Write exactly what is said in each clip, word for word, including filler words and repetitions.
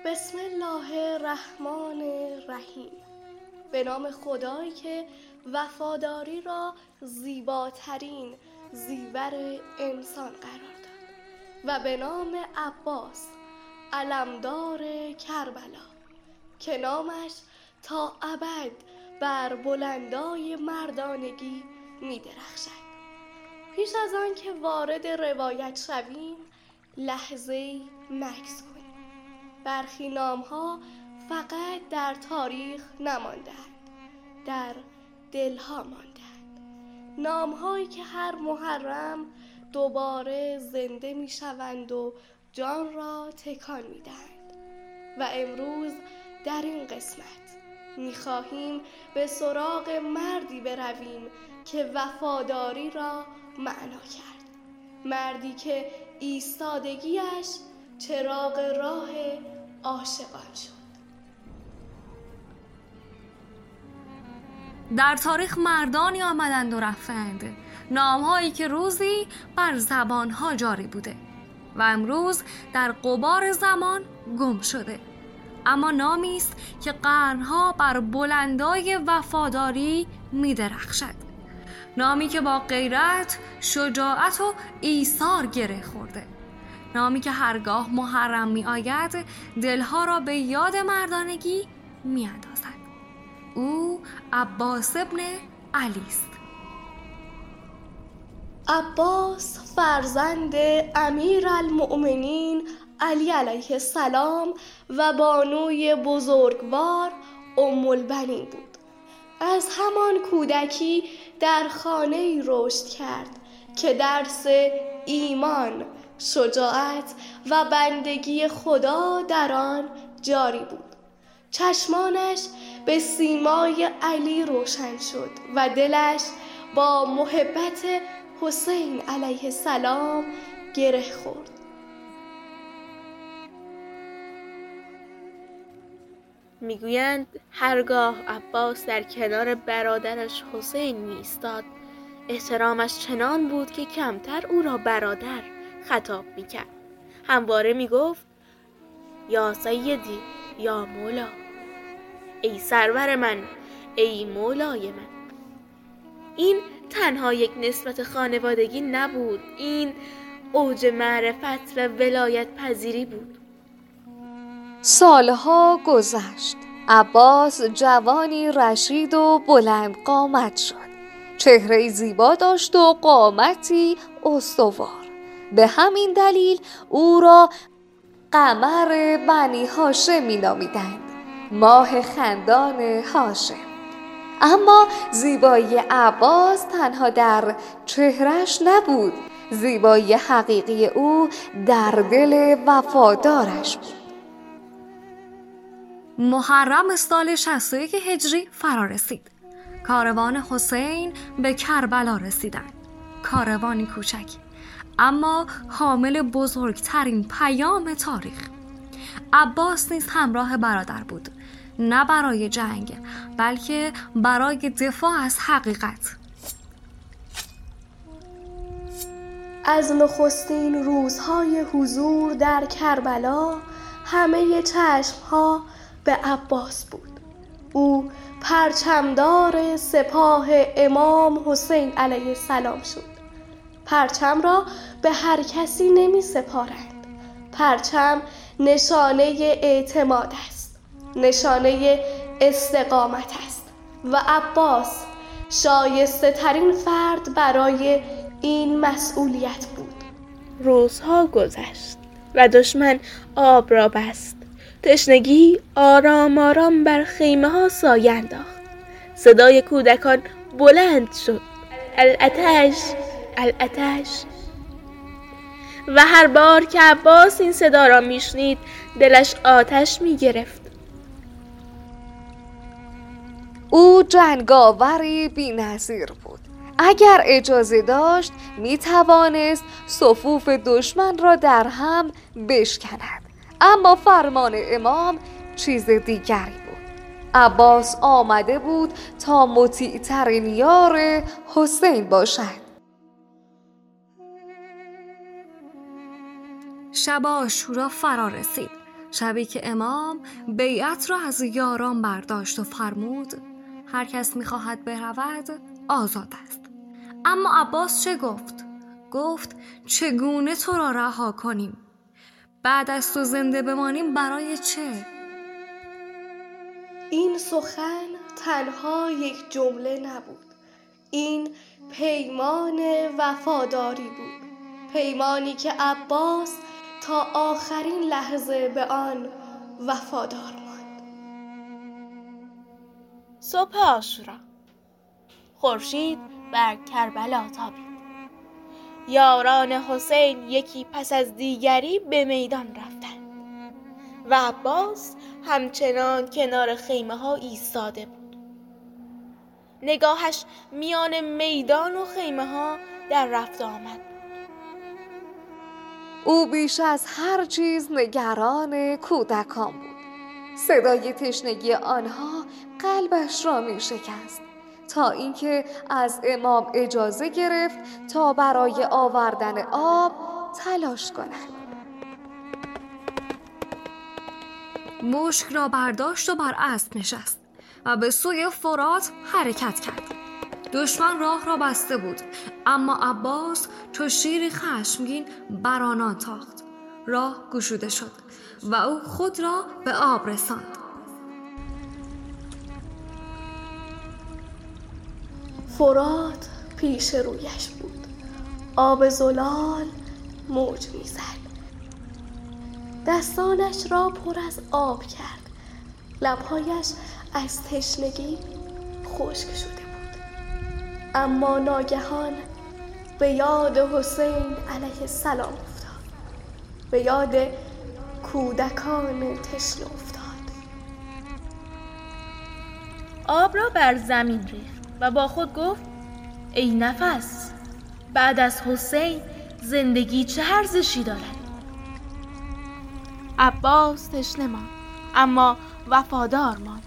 بسم الله الرحمن الرحیم. به نام خدایی که وفاداری را زیباترین زیور انسان قرار داد و به نام عباس علمدار کربلا که نامش تا ابد بر بلندای مردانگی می درخشد. پیش از آن که وارد روایت شویم لحظه‌ای مکث کنیم. برخی نام‌ها فقط در تاریخ نمانده‌اند، در دل‌ها مانده‌اند. نام‌هایی که هر محرم دوباره زنده می‌شوند و جان را تکان می‌دهند. و امروز در این قسمت می‌خواهیم به سراغ مردی برویم که وفاداری را معنا کرد. مردی که ایستادگیش چراغ راه عاشقان شد. در تاریخ مردانی آمدند و رفتند، نامهایی که روزی بر زبانها جاری بوده و امروز در غبار زمان گم شده، اما نامی است که قرنها بر بلندای وفاداری می درخشد. نامی که با غیرت، شجاعت و ایثار گره خورده. نامی که هرگاه محرم می آید دلها را به یاد مردانگی می اندازد. او عباس ابن علی است. عباس فرزند امیرالمؤمنین علی علیه السلام و بانوی بزرگوار ام البنین بود. از همان کودکی در خانه‌ای رشد کرد که درس ایمان، شجاعت و بندگی خدا در آن جاری بود. چشمانش به سیمای علی روشن شد و دلش با محبت حسین علیه السلام گره خورد. میگویند هرگاه عباس در کنار برادرش حسین می‌ایستاد، احترامش چنان بود که کمتر او را برادر خطاب می‌کرد. همواره می‌گفت یا سیدی یا مولا، ای سرور من، ای مولای من. این تنها یک نسبت خانوادگی نبود، این اوج معرفت و ولایت پذیری بود. سالها گذشت. عباس جوانی رشید و بلند قامت شد. چهره زیبا داشت و قامتی استوار. به همین دلیل او را قمر بنی هاشم می نامیدند، ماه خندان هاشم. اما زیبایی عباس تنها در چهرهش نبود، زیبایی حقیقی او در دل وفادارش بود. محرم سال شصت و یک هجری فرا رسید. کاروان حسین به کربلا رسیدند. کاروانی کوچک اما حامل بزرگترین پیام تاریخ. عباس نیز همراه برادر بود، نه برای جنگ بلکه برای دفاع از حقیقت. از نخستین روزهای حضور در کربلا همه چشمها به عباس بود. او پرچمدار سپاه امام حسین علیه السلام شد. پرچم را به هر کسی نمی سپارند. پرچم نشانه اعتماد است، نشانه استقامت است و عباس شایسته ترین فرد برای این مسئولیت بود. روزها گذشت و دشمن آب را بست. تشنگی آرام آرام بر خیمه ها سایه انداخت. صدای کودکان بلند شد، الاتش الاتش. و هر بار که عباس این صدا را میشنید دلش آتش میگرفت. او جنگاوری بی‌نظیر بود. اگر اجازه داشت می توانست صفوف دشمن را در هم بشکند، اما فرمان امام چیز دیگری بود. عباس آمده بود تا مطیع ترین یار حسین باشد. شب عاشورا فرا رسید. شبی که امام بیعت را از یاران برداشت و فرمود هر کس می‌خواهد برود آزاد است. اما عباس چه گفت؟ گفت چگونه تو را رها کنیم؟ بعد از تو زنده بمانیم برای چه؟ این سخن تنها یک جمله نبود. این پیمان وفاداری بود. پیمانی که عباس تا آخرین لحظه به آن وفادار ماند. صبح عاشورا، خورشید بر کربلا تابید. یاران حسین یکی پس از دیگری به میدان رفتند و عباس همچنان کنار خیمه ها ایستاده بود. نگاهش میان میدان و خیمه ها در رفت آمد. او بیش از هر چیز نگران کودکان بود. صدای تشنگی آنها قلبش را می شکست تا اینکه از امام اجازه گرفت تا برای آوردن آب تلاش کند. مشک را برداشت و بر اسب نشست و به سوی فرات حرکت کرد. دشمن راه را بسته بود، اما عباس چو شیری خشمگین بر آنان تاخت. راه گشوده شد و او خود را به آب رساند. فرات پیش رویش بود. آب زلال موج می‌زد. دستانش را پر از آب کرد. لب‌هایش از تشنگی خشک شده بود. اما ناگهان به یاد حسین علیه السلام افتاد. به یاد کودکان تشنه افتاد. آب را بر زمین ریخت و با خود گفت ای نفس، بعد از حسین زندگی چه ارزشی دارد؟ عباس تشنه ماند اما وفادار ماند.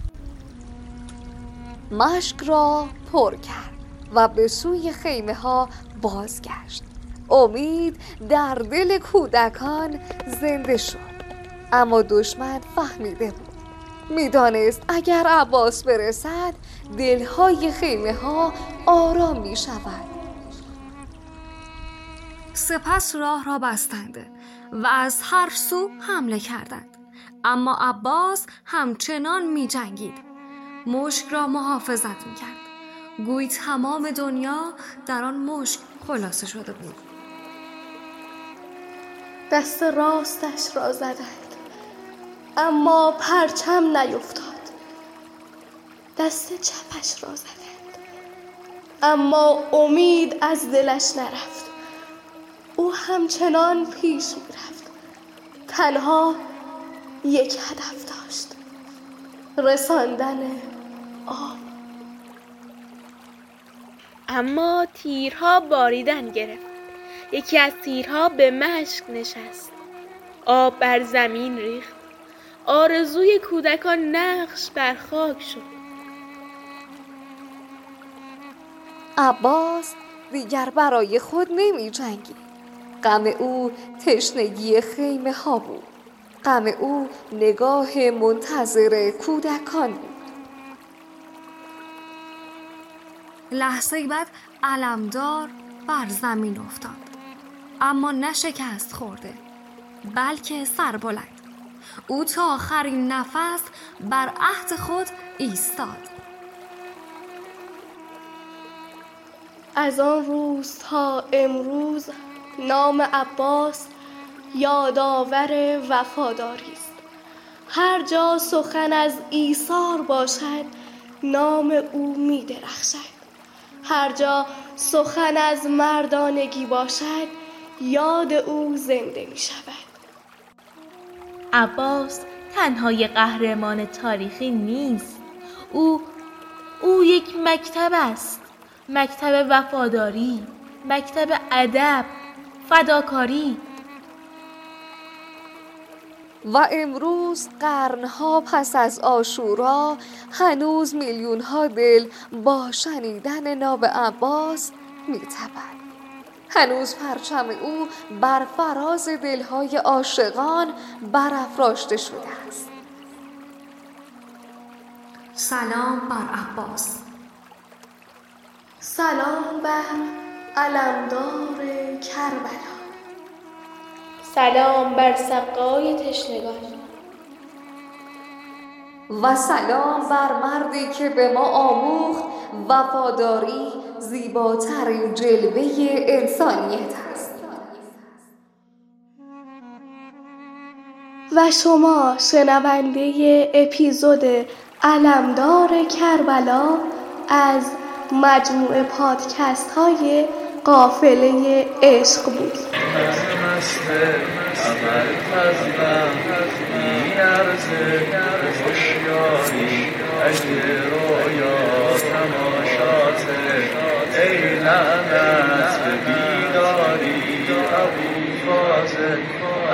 مشک را پر کرد و به سوی خیمه ها بازگشت. امید در دل کودکان زنده شد. اما دشمن فهمیده بود. میدانست اگر عباس برسد دلهای خیمه ها آرام می شود. سپس راه را بستند و از هر سو حمله کردند، اما عباس همچنان می جنگید. مشک را محافظت می کرد. گویی تمام دنیا در آن مشک خلاصه شده بود. دست راستش را زدند اما پرچم نیفتاد. دست چپش را زدند اما امید از دلش نرفت. او همچنان پیش می رفت. تنها یک هدف داشت: رساندن آب. اما تیرها باریدن گرفت. یکی از تیرها به مشک نشست. آب بر زمین ریخت. آرزوی کودکان نقش بر خاک شد. عباس دیگر برای خود نمی جنگید. غم او تشنگی خیمه ها بود. غم او نگاه منتظر کودکان بود. لحظه بعد علمدار بر زمین افتاد، اما نه شکست خورده بلکه سربلند. او تا آخرین نفس بر عهد خود ایستاد. از آن روز تا امروز نام عباس یادآور وفاداری است. هر جا سخن از ایثار باشد نام او می درخشد. هر جا سخن از مردانگی باشد یاد او زنده می شود. عباس تنها یک قهرمان تاریخی نیست. او او یک مکتب است. مکتب وفاداری، مکتب ادب، فداکاری. و امروز قرنها پس از عاشورا هنوز میلیون‌ها دل با شنیدن نام عباس می‌تپند. هنوز پرچم او بر فراز دلهای عاشقان برافراشته شده است. سلام بر عباس. سلام بر علمدار کربلا. سلام بر سقای تشنگان. و سلام بر مردی که به ما آموخت وفاداری زیباترین جلوه انسانیت است. و شما شنونده اپیزود علمدار کربلا از مجموعه پادکست های قافله عشق بود.